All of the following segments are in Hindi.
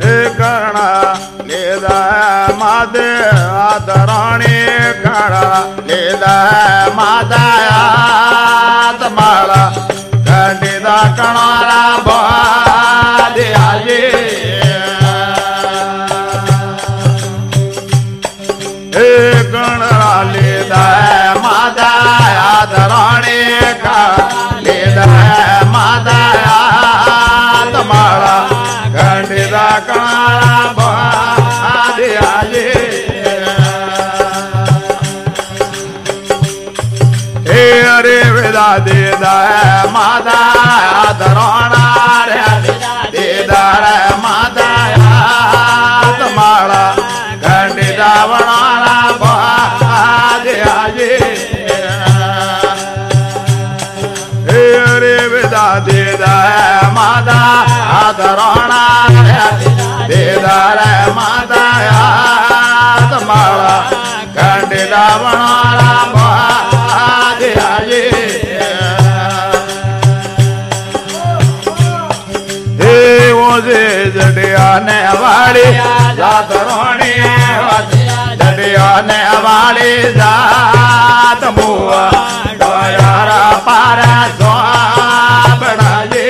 करणा लेदा मादे आदराणी करणा लेदा मादाया तमाला कंडिदा कणारा बादे आजे कणा लेदा मादाया आदराणी का लेदा मादाया तमाला कंडिदा कणारा बादे आजे अरे वेदा देदा मादा आदरणा रे देदा रे मादा तमाला कंडिदा वणाला बादे आजे अरे वेदा देदा मादा आदरणा रे देदा रे मादा तमाला कंडिदा वणाला बादे आजे जडिया ने वाली जात रोणी जडिया ने वाली जात मुआ डोयारा पारा बनाजे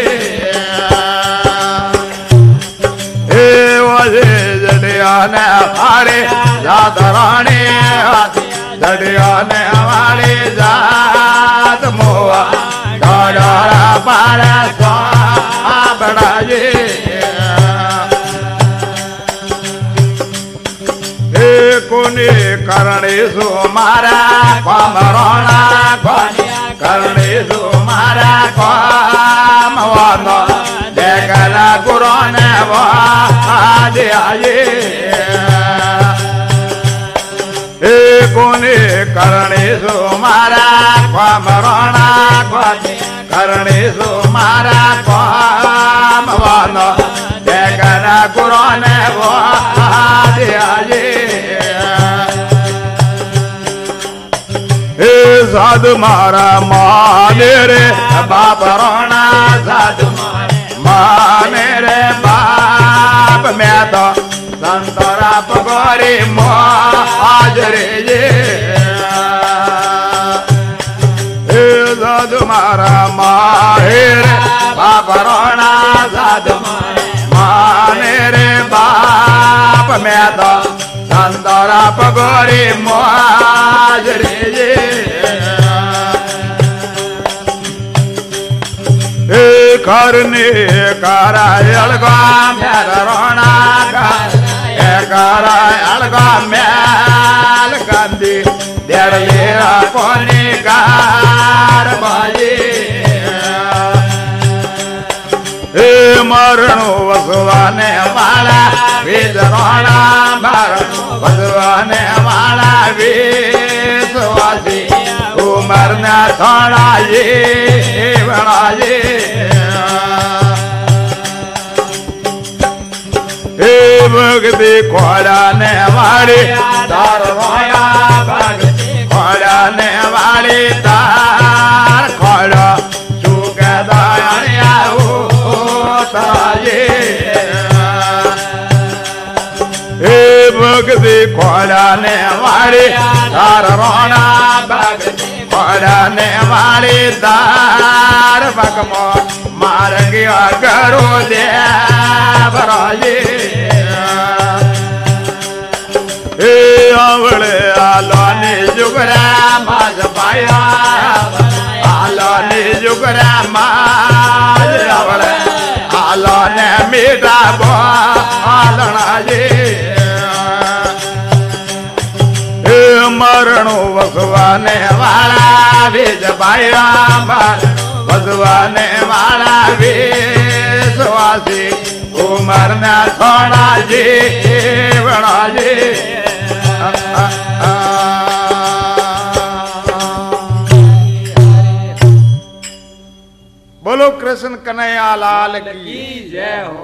जडिया ने वाली जात रोणी जडिया ने वाली जात मुआ डोयारा पारा बनाजे कोने करणे सो मारा कामरोणा करणे सो मारा कामवानो देखला गुरोने वादे आजे कोने करणे सो मारा कामरोणा करणे सो मारा कामवानो देखला गुरोने वादे आजे साधु मारा माने रे बाप रोना साधु माने रे बाप मैं तो संतरा पगोरी आज रे साधु मारा माने रे बाप रोना साधु माने रे बाप मैं तो संतरा पगोरी आज रे करने करायल गाम रोना करायल गाम गांधी देड़ेरा कोने कार बाजे मरणो वसवाने वाला वेद रोना मरणो वसवाने वाला वेदवासी मरना थोड़ा ये बड़ा ये भक्ति खोलाने वाले तार रोया भक्ति खोलाने वाले तार खोला सुख दया होता ये भक्ति खोलाने वाले तार रोना भक्ति खोलाने वाले तार भगमो मार गया करो दे बराजे आवड़े आलो ने जुगरा माज पाया आलो ने जुगरा माज आवड़े आलो ने मीठा बो आलना जे मरणो वसवाने वाला भेज पाया वसवाने वाला वेशवासी उमरना थोड़ा जी बड़ा जी बोलो कृष्ण कन्हैया लाल की जय हो।